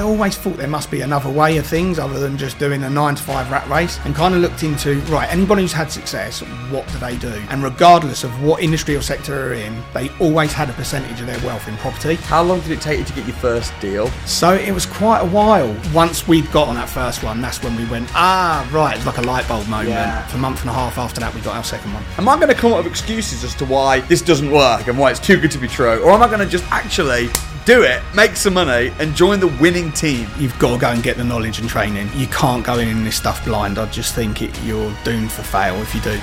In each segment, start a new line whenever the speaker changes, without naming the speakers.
I always thought there must be another way of things other than just doing a 9-to-5 rat race, and kind of looked into, right, anybody who's had success, what do they do? And regardless of what industry or sector they're in, they always had a percentage of their wealth in property.
How long did it take you to get your first deal?
So it was quite a while. Once we'd got on that first one, that's when we went, right, it's like a light bulb moment.
Yeah.
For a month and a half after that, we got our second one.
Am I going to come up with excuses as to why this doesn't work and why it's too good to be true? Or am I going to just actually do it, make some money, and join the winning team?
You've got to go and get the knowledge and training. You can't go in this stuff blind. I just think you're doomed for fail if you do.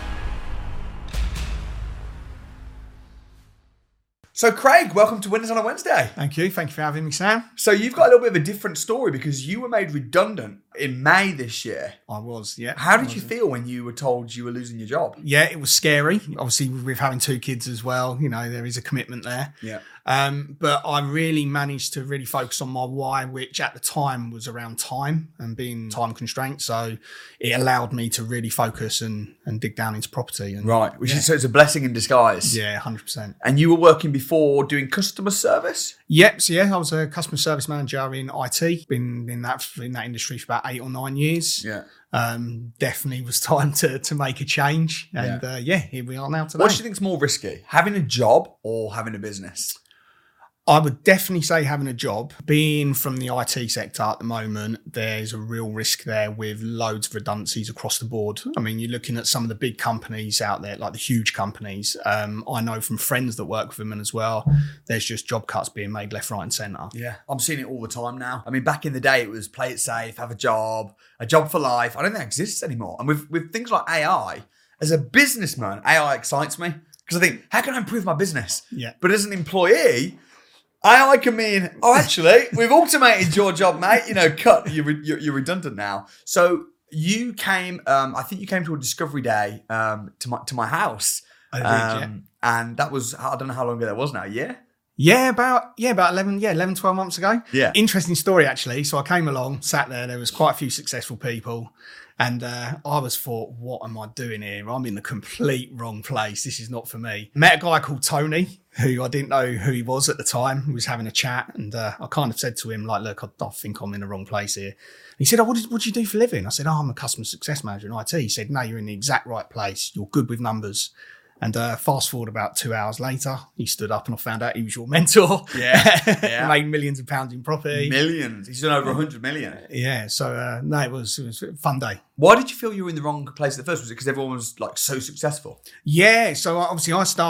So Craig, welcome to Winners on a Wednesday.
Thank you for having me, Sam.
So you've got a little bit of a different story because you were made redundant in May this year.
I was, yeah.
How did you feel when you were told you were losing your job?
Yeah, it was scary. Obviously, with having 2 kids as well, there is a commitment there.
Yeah.
But I really managed to really focus on my why, which at the time was around time and being time constrained. So it allowed me to really focus and dig down into property. And,
right, so it's a blessing in disguise.
Yeah, 100%.
And you were working before doing customer service?
Yep. So yeah, I was a customer service manager in IT. Been in that industry for about 8 or 9 years.
Yeah.
Definitely was time to make a change. And here we are now today.
What do you think is more risky, having a job or having a business?
I would definitely say having a job. Being from the IT sector at the moment, there's a real risk there with loads of redundancies across the board. I mean, you're looking at some of the big companies out there, like the huge companies. I know from friends that work with them as well, there's just job cuts being made left, right and centre.
Yeah, I'm seeing it all the time now. I mean, back in the day, it was play it safe, have a job for life. I don't think that exists anymore. And with things like AI, as a businessman, AI excites me because I think, how can I improve my business?
Yeah.
But as an employee, AI can mean, actually, we've automated your job, mate. Cut. You're redundant now. So you came. I think you came to a discovery day to my house.
I did, yeah.
And that was, I don't know how long ago that was now. Yeah.
Yeah, about 11, 12 months ago.
Yeah.
Interesting story, actually. So I came along, sat there was quite a few successful people. And I thought, what am I doing here? I'm in the complete wrong place. This is not for me. Met a guy called Tony, who I didn't know who he was at the time. We was having a chat. And I kind of said to him, like, look, I think I'm in the wrong place here. And he said, what do you do for a living? I said, I'm a customer success manager in IT. He said, no, you're in the exact right place. You're good with numbers. And fast forward about 2 hours later, he stood up and I found out he was your mentor.
Yeah.
Made millions of pounds in property.
Millions. He's done over 100 million.
Yeah. So, it was a fun day.
Why did you feel you were in the wrong place at the first? Was it because everyone was like so successful?
Yeah. So obviously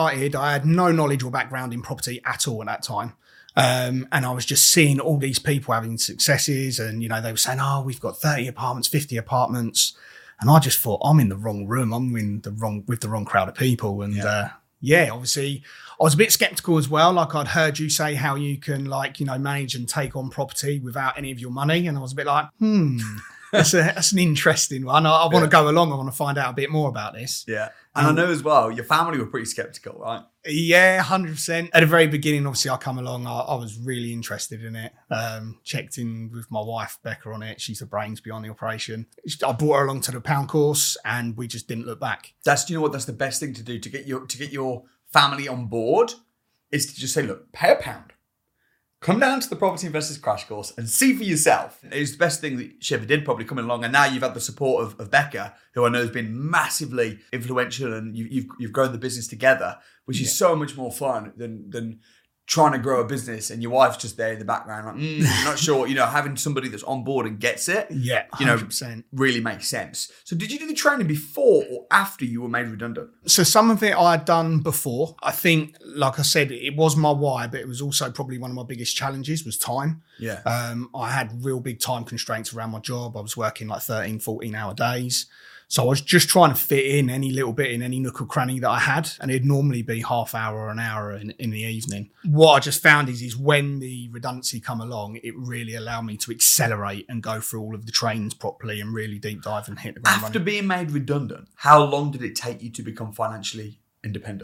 I had no knowledge or background in property at all at that time. And I was just seeing all these people having successes and, they were saying, we've got 30 apartments, 50 apartments. And I just thought, I'm in the wrong room. I'm with the wrong crowd of people. And obviously I was a bit skeptical as well. Like I'd heard you say how you can manage and take on property without any of your money. And I was a bit like, that's an interesting one. I want to go along. I want to find out a bit more about this.
Yeah. And I know as well, your family were pretty skeptical, right?
Yeah, 100%. At the very beginning, obviously, I come along. I was really interested in it. Checked in with my wife, Becca, on it. She's the brains behind the operation. I brought her along to the pound course and we just didn't look back.
That's the best thing to do to get your family on board is to just say, look, pay a pound. Come down to the Property Investors Crash Course and see for yourself. It was the best thing that she ever did, probably coming along. And now you've had the support of Becca, who I know has been massively influential, and you've grown the business together, which is so much more fun than trying to grow a business and your wife's just there in the background, like, not sure, having somebody that's on board and gets it,
100%.
Really makes sense. So did you do the training before or after you were made redundant?
So some of it I had done before. I think, like I said, it was my why, but it was also probably one of my biggest challenges was time.
Yeah.
I had real big time constraints around my job. I was working like 13, 14 hour days. So I was just trying to fit in any little bit in any nook or cranny that I had. And it'd normally be half hour or an hour in the evening. What I just found is when the redundancy come along, it really allowed me to accelerate and go through all of the trains properly and really deep dive and hit the ground running.
After being made redundant, how long did it take you to become financially independent?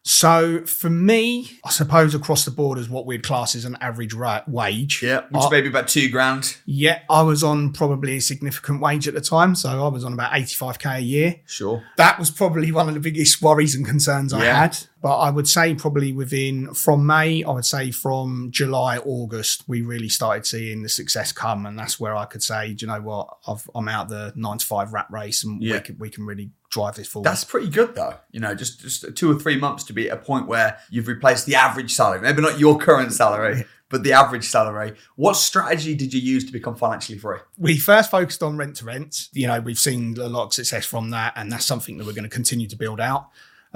So for me, I suppose across the board is what we'd class as an average wage.
Yeah, which is maybe about £2,000.
Yeah, I was on probably a significant wage at the time. So I was on about 85k a year.
Sure.
That was probably one of the biggest worries and concerns I had. But I would say probably from May, I would say from July, August, we really started seeing the success come. And that's where I could say, do you know what, I'm out the 9 to 5 rat race and we can really drive this forward.
That's pretty good though. You know, just 2 or 3 months to be at a point where you've replaced the average salary, maybe not your current salary, but the average salary. What strategy did you use to become financially free?
We first focused on rent to rent. You know, we've seen a lot of success from that, and that's something that we're going to continue to build out.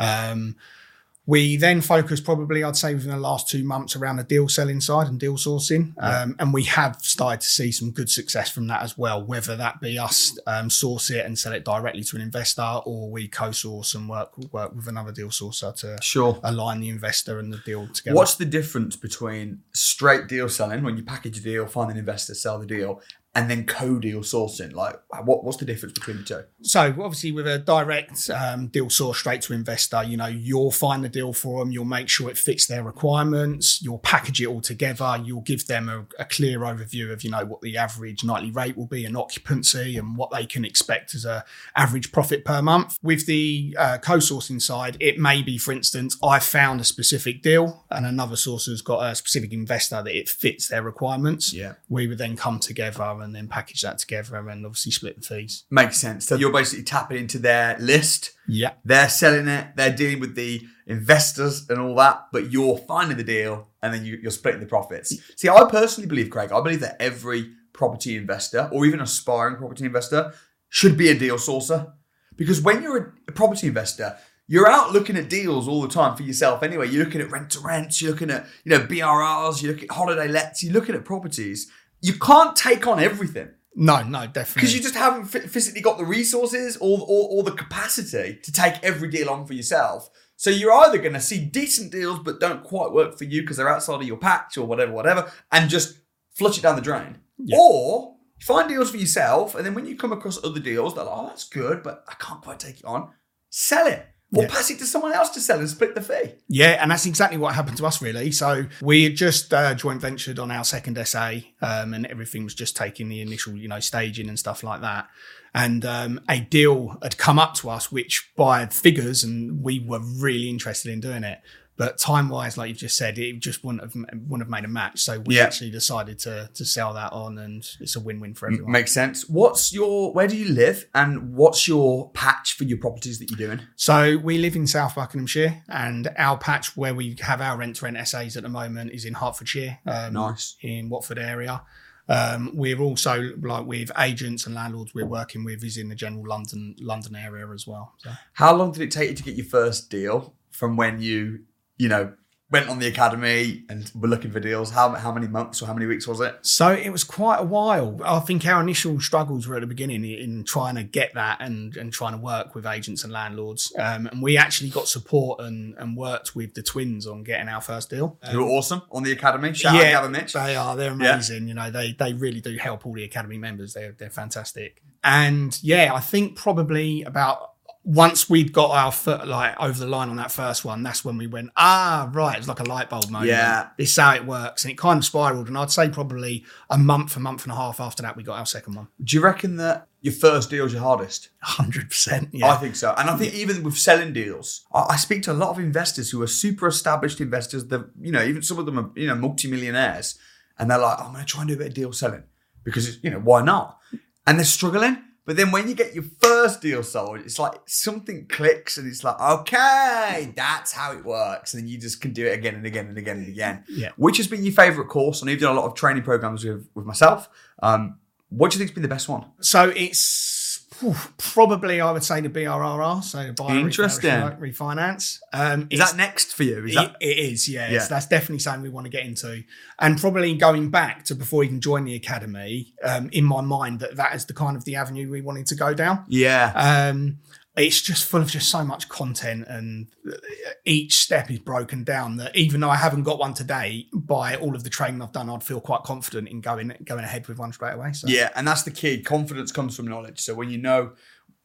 We then focused probably, I'd say, within the last 2 months around the deal selling side and deal sourcing. And we have started to see some good success from that as well, whether that be us source it and sell it directly to an investor, or we co-source and work with another deal sourcer to align the investor and the deal together.
What's the difference between straight deal selling, when you package a deal, find an investor, sell the deal, and then co-deal sourcing? Like, what's the difference between the two?
So obviously with a direct deal source straight to investor, you know, you'll find the deal for them. You'll make sure it fits their requirements. You'll package it all together. You'll give them a clear overview of, you know, what the average nightly rate will be and occupancy and what they can expect as a average profit per month. With the co-sourcing side, it may be, for instance, I found a specific deal and another sourcer's got a specific investor that it fits their requirements.
Yeah.
We would then come together and then package that together and obviously split the fees.
Makes sense. So you're basically tapping into their list.
Yeah.
They're selling it. They're dealing with the investors and all that, but you're finding the deal and then you're splitting the profits. See, I personally believe, Craig, I believe that every property investor or even aspiring property investor should be a deal sourcer, because when you're a property investor, you're out looking at deals all the time for yourself anyway. You're looking at rent to rents, you're looking at, you know, BRRs, you're looking at holiday lets, you're looking at properties. You can't take on everything.
No, definitely.
Because you just haven't physically got the resources or the capacity to take every deal on for yourself. So you're either going to see decent deals but don't quite work for you because they're outside of your patch or whatever, and just flush it down the drain. Yeah. Or you find deals for yourself, and then when you come across other deals, they're like, oh, that's good, but I can't quite take it on. Sell it. Or pass it to someone else to sell and split the fee.
Yeah, and that's exactly what happened to us, really. So we had just joint ventured on our second SA, and everything was just taking the initial, you know, staging and stuff like that. And a deal had come up to us, which by figures, and we were really interested in doing it. But time-wise, like you've just said, it just wouldn't have made a match. So we actually decided to sell that on, and it's a win-win for everyone.
Makes sense. Where do you live, and what's your patch for your properties that you're doing?
So we live in South Buckinghamshire, and our patch where we have our rent-to-rent SAs at the moment is in Hertfordshire.
Nice.
In Watford area. We're also, like, with agents and landlords we're working with, is in the general London area as well. So.
How long did it take you to get your first deal from when you went on the academy and were looking for deals? How many months or how many weeks was it?
So it was quite a while. I think our initial struggles were at the beginning in trying to get that and trying to work with agents and landlords. And we actually got support and worked with the twins on getting our first deal.
Who are awesome on the academy. Shout out Gavin Mitch.
They are. They're amazing. Yeah. You know, they really do help all the academy members. They're fantastic. And I think probably about once we'd got our foot like over the line on that first one, that's when we went, right, it's like a light bulb moment.
Yeah.
This is how it works. And it kind of spiraled. And I'd say probably a month and a half after that, we got our second one.
Do you reckon that your first deal is your hardest?
100%. Yeah.
I think so. And I think even with selling deals, I speak to a lot of investors who are super established investors that, you know, even some of them are, you know, multimillionaires. And they're like, I'm going to try and do a bit of deal selling because, you know, why not? And they're struggling. But then when you get your first deal sold, it's like something clicks and it's like, okay, that's how it works. And then you just can do it again and again and again and again.
Yeah.
Which has been your favourite course? I know you've done a lot of training programs with myself. What do you think has been the best one?
So it's probably, I would say, the BRRR, so the buyer refinance.
Is that next for you?
It is, yeah. So that's definitely something we want to get into. And probably going back to before even joining the academy, in my mind, that is the kind of the avenue we wanted to go down.
Yeah.
It's just full of just so much content, and each step is broken down that even though I haven't got one today, by all of the training I've done, I'd feel quite confident in going ahead with one straight away. So.
Yeah, and that's the key. Confidence comes from knowledge. So when you know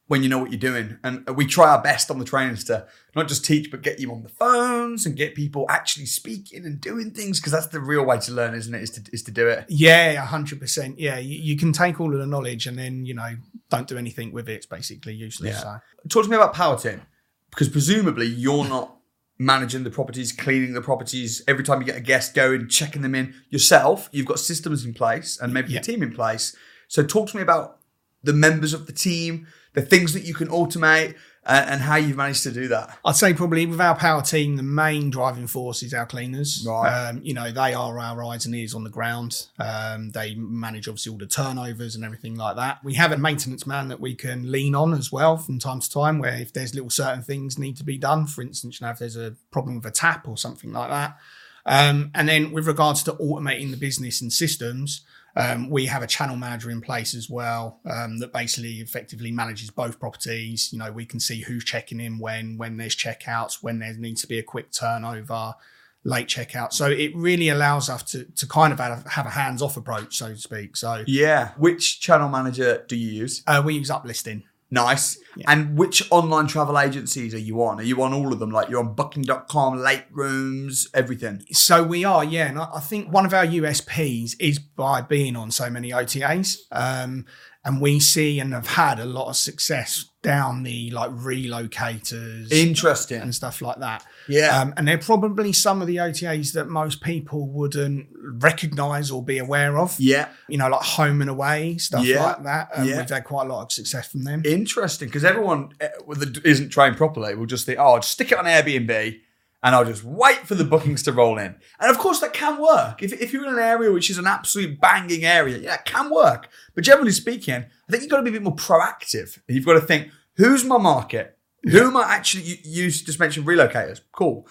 when you know what you're doing. And we try our best on the trainings to not just teach, but get you on the phones and get people actually speaking and doing things, because that's the real way to learn, isn't it? Is to do it.
Yeah, 100%. Yeah, you can take all of the knowledge and then, don't do anything with it. It's basically useless.
Yeah.
So.
Talk to me about Power Team, because presumably you're not managing the properties, cleaning the properties. Every time you get a guest going, checking them in yourself, you've got systems in place and maybe a team in place. So talk to me about the members of the team, the things that you can automate, and how you've managed to do that.
I'd say probably with our Power Team, the main driving force is our cleaners.
Right.
They are our eyes and ears on the ground. They manage obviously all the turnovers and everything like that. We have a maintenance man that we can lean on as well from time to time, where if there's little certain things need to be done, for instance, if there's a problem with a tap or something like that. And then with regards to automating the business and systems, we have a channel manager in place as well, that basically effectively manages both properties. We can see who's checking in when there's checkouts, when there needs to be a quick turnover, late checkout. So it really allows us to kind of have a hands-off approach, so to speak. So
yeah. Which channel manager do you use?
We use Uplisting.
Nice. Yeah. And which online travel agencies are you on? Are you on all of them? Like you're on Booking.com, Late Rooms, everything? So
we are, yeah. And I think one of our USPs is by being on so many OTAs. And we see and have had a lot of success down the relocators.
Interesting.
And stuff like that.
Yeah.
And they're probably some of the OTAs that most people wouldn't recognise or be aware of.
Yeah.
Like Home and Away, stuff like that. We've had quite a lot of success from them.
Interesting, because everyone that isn't trained properly will just think, I'll just stick it on Airbnb and I'll just wait for the bookings to roll in. And of course that can work. If you're in an area which is an absolute banging area, it can work. But generally speaking, I think you've got to be a bit more proactive. You've got to think, who's my market? Who am I actually, you just mentioned relocators. Cool.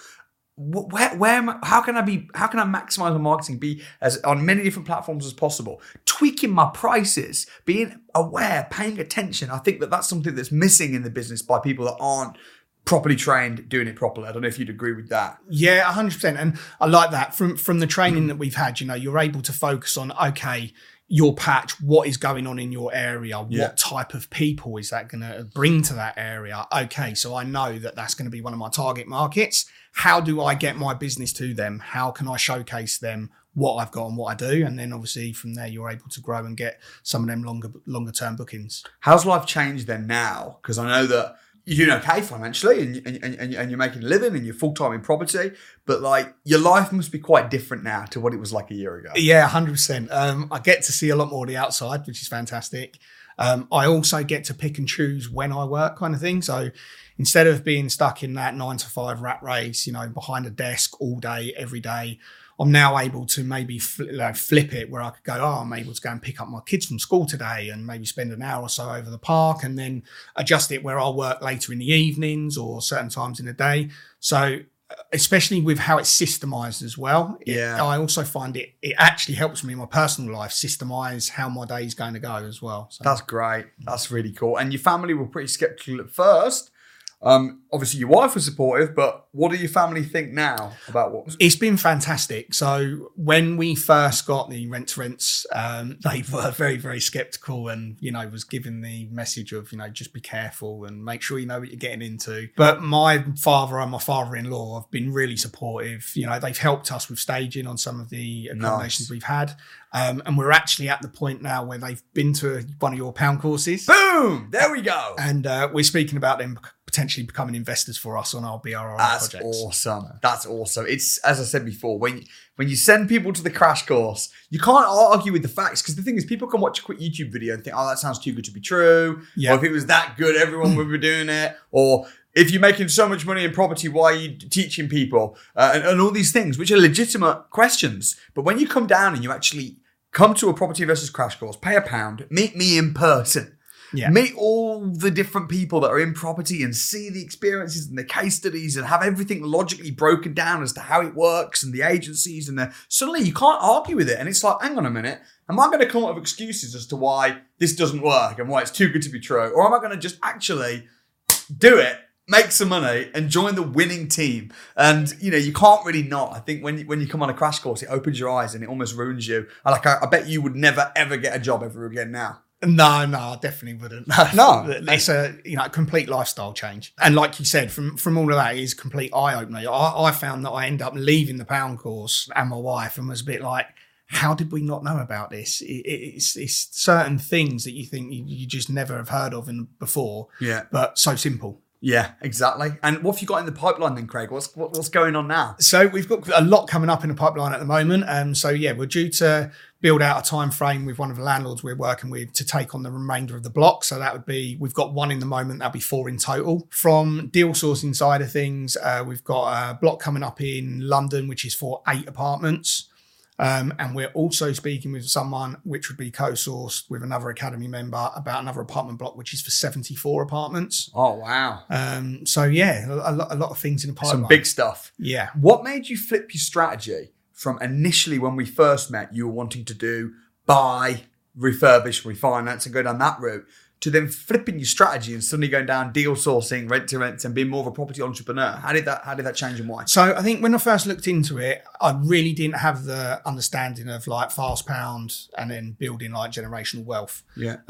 Where am I, how can I maximize my marketing, be as on many different platforms as possible, tweaking my prices, being aware, paying attention. I think that's something that's missing in the business by people that aren't properly trained doing it properly. I don't know if you'd agree with that.
Yeah, 100%. And I like that from the training that we've had. You're able to focus on, okay, your patch, what is going on in your area? What type of people is that going to bring to that area? Okay, so I know that that's going to be one of my target markets. How do I get my business to them? How can I showcase them what I've got and what I do? And then obviously from there, you're able to grow and get some of them longer term bookings.
How's life changed then now? Because I know that you're doing okay financially and you're making a living and you're full-time in property, but your life must be quite different now to what it was like a year ago.
Yeah, 100%. I get to see a lot more of the outside, which is fantastic. I also get to pick and choose when I work, kind of thing. So instead of being stuck in that 9 to 5 rat race, behind a desk all day, every day, I'm now able to maybe flip it where I could go, I'm able to go and pick up my kids from school today and maybe spend an hour or so over the park, and then adjust it where I'll work later in the evenings or certain times in the day. So especially with how it's systemized as well. I also find it actually helps me in my personal life systemize how my day is going to go as well. So.
That's great. That's really cool. And your family were pretty skeptical at first. Obviously your wife was supportive, but what do your family think now about what?
It's been fantastic. So when we first got the rent to rents, they were very, very skeptical and, was given the message of, just be careful and make sure you know what you're getting into. But my father and my father-in-law have been really supportive. They've helped us with staging on some of the accommodations we've had. And we're actually at the point now where they've been to one of your pound courses.
Boom! There we go.
And we're speaking about them potentially becoming investors for us on our BRR projects.
That's awesome. It's, as I said before, when you send people to the crash course, you can't argue with the facts, because the thing is, people can watch a quick YouTube video and think, that sounds too good to be true. Yeah. Or if it was that good, everyone would be doing it. Or if you're making so much money in property, why are you teaching people? And all these things, which are legitimate questions. But when you come down and you actually come to a Property Investors Crash Course, pay £1, meet me in person. Yeah. Meet all the different people that are in property and see the experiences and the case studies and have everything logically broken down as to how it works and the agencies and suddenly you can't argue with it. And it's like, hang on a minute, am I going to come up with excuses as to why this doesn't work and why it's too good to be true? Or am I going to just actually do it, make some money and join the winning team? And, you can't really not. I think when you come on a crash course, it opens your eyes and it almost ruins you. I bet you would never, ever get a job ever again now.
No, I definitely wouldn't.
No.
It's a complete lifestyle change. And like you said, from all of that, it is a complete eye-opener. I found that I ended up leaving the pound course and my wife and was a bit like, how did we not know about this? It's certain things that you think you just never have heard of before, but so simple.
Yeah, exactly. And what have you got in the pipeline then, Craig? What's going on now?
So we've got a lot coming up in the pipeline at the moment. So we're due to build out a time frame with one of the landlords we're working with to take on the remainder of the block. So that would be, we've got one in the moment, that'll be 4 in total. From deal sourcing side of things, we've got a block coming up in London, which is for 8 apartments. And we're also speaking with someone which would be co-sourced with another Academy member about another apartment block, which is for 74 apartments.
Oh, wow.
So a lot of things in the pipeline.
Some big stuff.
Yeah.
What made you flip your strategy from initially when we first met, you were wanting to do buy, refurbish, refinance and go down that route, to then flipping your strategy and suddenly going down deal sourcing, rent to rent, and being more of a property entrepreneur? How did that change and why?
So I think when I first looked into it, I really didn't have the understanding of like fast pound and then building like generational wealth.
Yeah.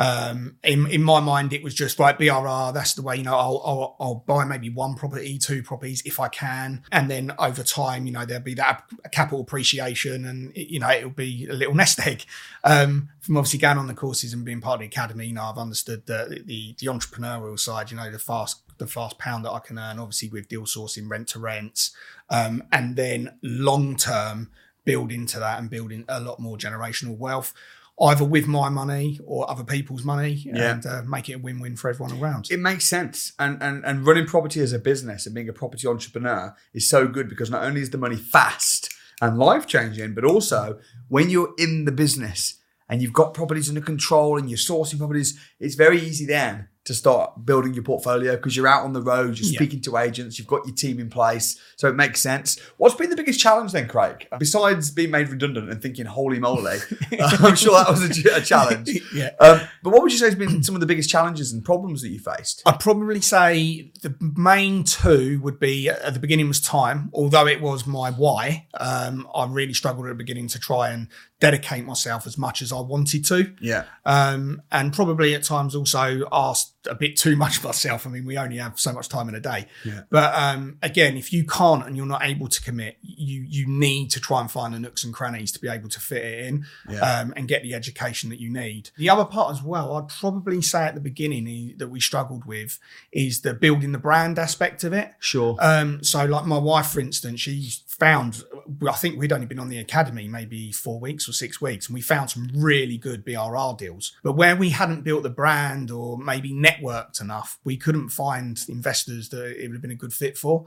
In my mind, it was just like BRR. That's the way, I'll buy maybe 1 property, 2 properties if I can. And then over time, there'll be that capital appreciation and, it'll be a little nest egg. From obviously going on the courses and being part of the academy, I've understood the entrepreneurial side, the fast pound that I can earn, obviously with deal sourcing, rent to rents, and then long term build into that and building a lot more generational wealth, either with my money or other people's money, and make it a win-win for everyone around.
It makes sense. And running property as a business and being a property entrepreneur is so good because not only is the money fast and life-changing, but also when you're in the business and you've got properties under control and you're sourcing properties, it's very easy then to start building your portfolio because you're out on the road, you're speaking to agents, you've got your team in place. So it makes sense. What's been the biggest challenge then, Craig? Besides being made redundant and thinking, holy moly, I'm sure that was a challenge.
Yeah.
But what would you say has been some of the biggest challenges and problems that you faced?
I'd probably say the main 2 would be, at the beginning was time. Although it was my why, I really struggled at the beginning to try and dedicate myself as much as I wanted to.
Yeah.
And probably at times also asked a bit too much of myself. I mean, we only have so much time in a day.
Yeah.
But again, if you can't and you're not able to commit, you need to try and find the nooks and crannies to be able to fit it in and get the education that you need. The other part as well, I'd probably say at the beginning that we struggled with is the building the brand aspect of it.
Sure.
So like my wife, for instance, she found, I think we'd only been on the academy maybe 4 weeks or 6 weeks, and we found some really good BRR deals. But where we hadn't built the brand or maybe networked enough, we couldn't find investors that it would have been a good fit for.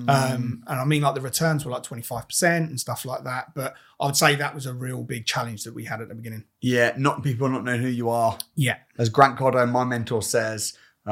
And I mean, like the returns were like 25% and stuff like that. But I would say that was a real big challenge that we had at the beginning.
Yeah, people not knowing who you are.
Yeah.
As Grant Cardone, my mentor, says,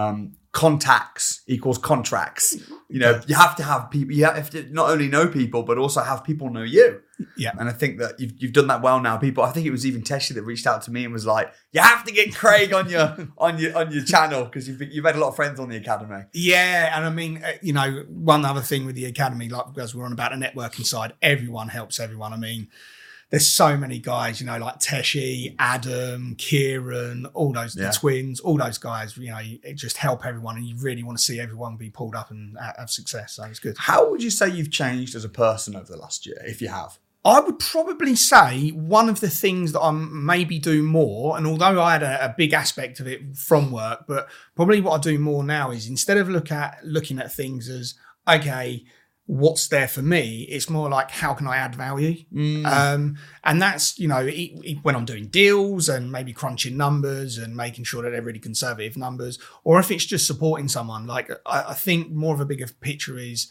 contacts equals contracts. You have to have people, you have to not only know people, but also have people know you.
Yeah.
And I think that you've done that well now. I think it was even Tessie that reached out to me and was like, you have to get Craig on your channel because you've had a lot of friends on the academy.
Yeah. And I mean, one other thing with the academy, like as we're on about the networking side, everyone helps everyone. I mean, there's so many guys, like Teshi, Adam, Kieran, all those the twins, all those guys, it just help everyone, and you really want to see everyone be pulled up and have success. So it's good.
How would you say you've changed as a person over the last year, if you have?
I would probably say one of the things that I maybe do more, and although I had a big aspect of it from work, but probably what I do more now is instead of looking at things as, okay, what's there for me, it's more like, how can I add value? And that's, when I'm doing deals and maybe crunching numbers and making sure that they're really conservative numbers, or if it's just supporting someone, like I think more of a bigger picture is,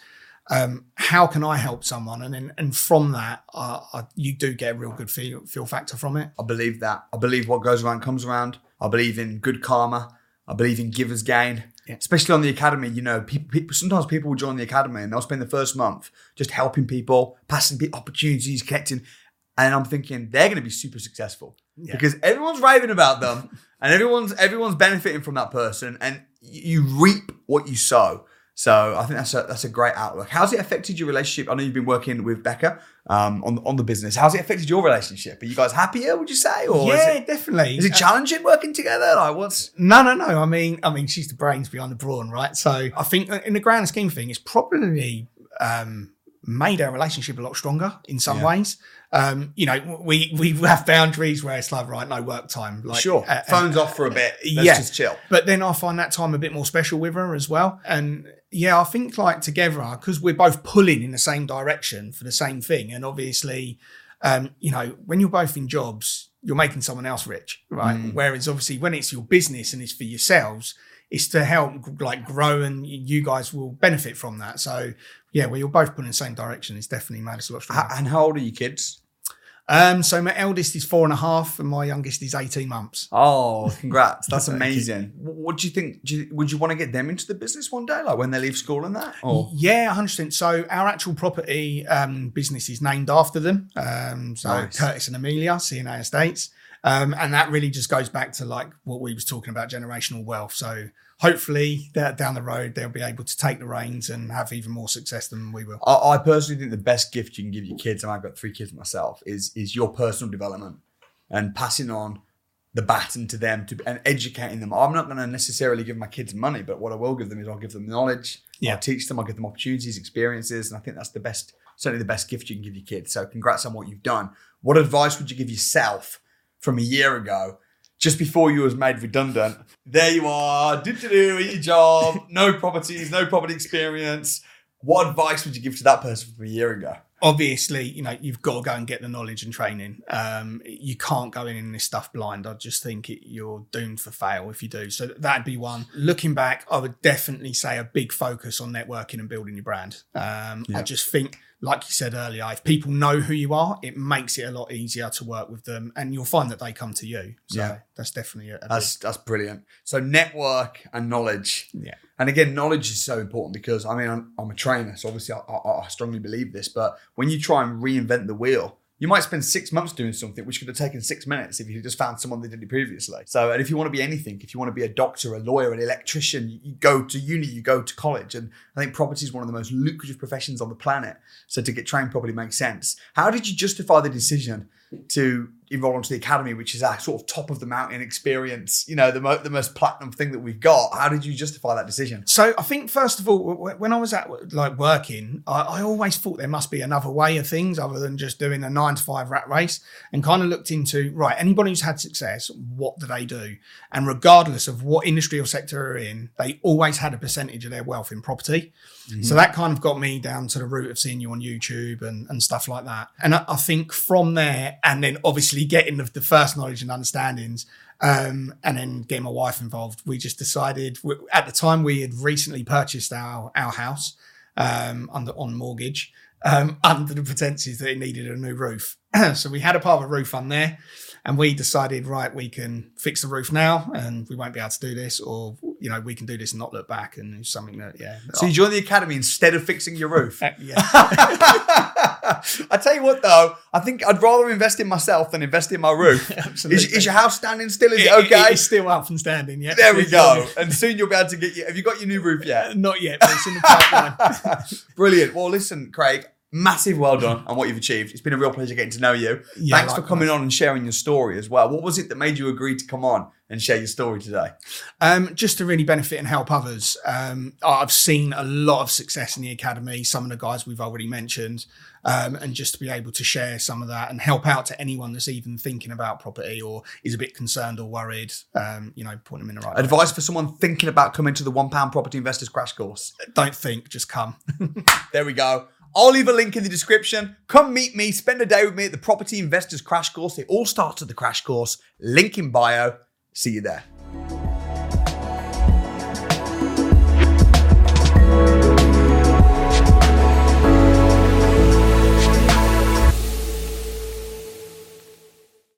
how can I help someone? And from that, you do get a real good feel factor from it.
I believe that. I believe what goes around comes around. I believe in good karma. I believe in giver's gain. Yeah. Especially on the academy, sometimes people will join the academy and they'll spend the first month just helping people, passing opportunities, connecting. And I'm thinking they're going to be super successful because everyone's raving about them and everyone's benefiting from that person, and you reap what you sow. So I think that's a great outlook. How's it affected your relationship? I know you've been working with Becca on the business. How's it affected your relationship? Are you guys happier, would you say? Or
Yeah, definitely.
Is it challenging working together? Like what's...
No. I mean, she's the brains behind the brawn, right? So I think in the grand scheme of things, it's probably made our relationship a lot stronger in some ways. We have boundaries where it's like, right, no work time. Like,
sure. Phones off for a bit. Let's just chill.
But then I find that time a bit more special with her as well. And yeah, I think like together, because we're both pulling in the same direction for the same thing. And obviously, when you're both in jobs, you're making someone else rich, right? Whereas obviously when it's your business and it's for yourselves, it's to help like grow, and you guys will benefit from that. So yeah, you're both pulling in the same direction. It's definitely made us a lot stronger.
And how old are your kids?
So my eldest is 4.5 and my youngest is 18 months.
Oh, congrats. That's amazing. What do you think? Would you want to get them into the business one day, like when they leave school and that? Or?
Yeah, 100%. So our actual property business is named after them.
Nice.
Curtis and Amelia, C&A Estates. And that really just goes back to like what we was talking about, generational wealth. So hopefully down the road, they'll be able to take the reins and have even more success than we will.
I personally think the best gift you can give your kids, and I've got 3 kids myself, is your personal development and passing on the baton to them and educating them. I'm not going to necessarily give my kids money, but what I will give them is I'll give them knowledge. Yeah. I'll teach them. I'll give them opportunities, experiences. And I think that's certainly the best gift you can give your kids. So congrats on what you've done. What advice would you give yourself from a year ago, just before you was made redundant? There you are, in your job, no properties, no property experience. What advice would you give to that person from a year ago?
Obviously, you've got to go and get the knowledge and training. You can't go in this stuff blind. I just think you're doomed for fail if you do. So that'd be one. Looking back, I would definitely say a big focus on networking and building your brand. I just think, like you said earlier, if people know who you are, it makes it a lot easier to work with them, and you'll find that they come to you. So that's definitely
that's brilliant. So network and knowledge.
Yeah.
And again, knowledge is so important because I'm a trainer, so obviously I strongly believe this. But when you try and reinvent the wheel, you might spend 6 months doing something which could have taken 6 minutes if you just found someone that did it previously. So, and if you want to be anything, if you want to be a doctor, a lawyer, an electrician, you go to uni, you go to college. And I think property is one of the most lucrative professions on the planet. So to get trained properly makes sense. How did you justify the decision to enroll into the academy, which is our sort of top of the mountain experience, the most platinum thing that we've got? How did you justify that decision?
So I think, first of all, when I was at working, I always thought there must be another way of things other than just doing a 9-to-5 rat race, and kind of looked into, right, anybody who's had success, what do they do? And regardless of what industry or sector they're in, they always had a percentage of their wealth in property. Mm-hmm. So that kind of got me down to the route of seeing you on YouTube and stuff like that. And I think from there, and then obviously getting the first knowledge and understandings, and then getting my wife involved, we just decided, at the time we had recently purchased our house on mortgage, under the pretenses that it needed a new roof. So we had a part of a roof on there, and we decided, right, we can fix the roof now and we won't be able to do this, or, we can do this and not look back. And it's something that,
So you joined the academy instead of fixing your roof?
Yeah.
I tell you what, though, I think I'd rather invest in myself than invest in my roof.
Absolutely.
Is your house standing still? Is it okay?
It's still up and standing, yeah.
There we go. And soon you'll be able to have you got your new roof yet?
Not yet, but it's in the pipeline.
Brilliant. Well, listen, Craig, massive well done on what you've achieved. It's been a real pleasure getting to know you. Yeah, thanks for coming on and sharing your story as well. What was it that made you agree to come on and share your story today?
Just to really benefit and help others. I've seen a lot of success in the academy, some of the guys we've already mentioned, and just to be able to share some of that and help out to anyone that's even thinking about property or is a bit concerned or worried, point them in the right
advice direction. For someone thinking about coming to the £1 Property Investors Crash Course.
Don't think, just come.
There we go. I'll leave a link in the description. Come meet me, spend a day with me at the Property Investors Crash Course. It all starts at the Crash Course. Link in bio. See you there.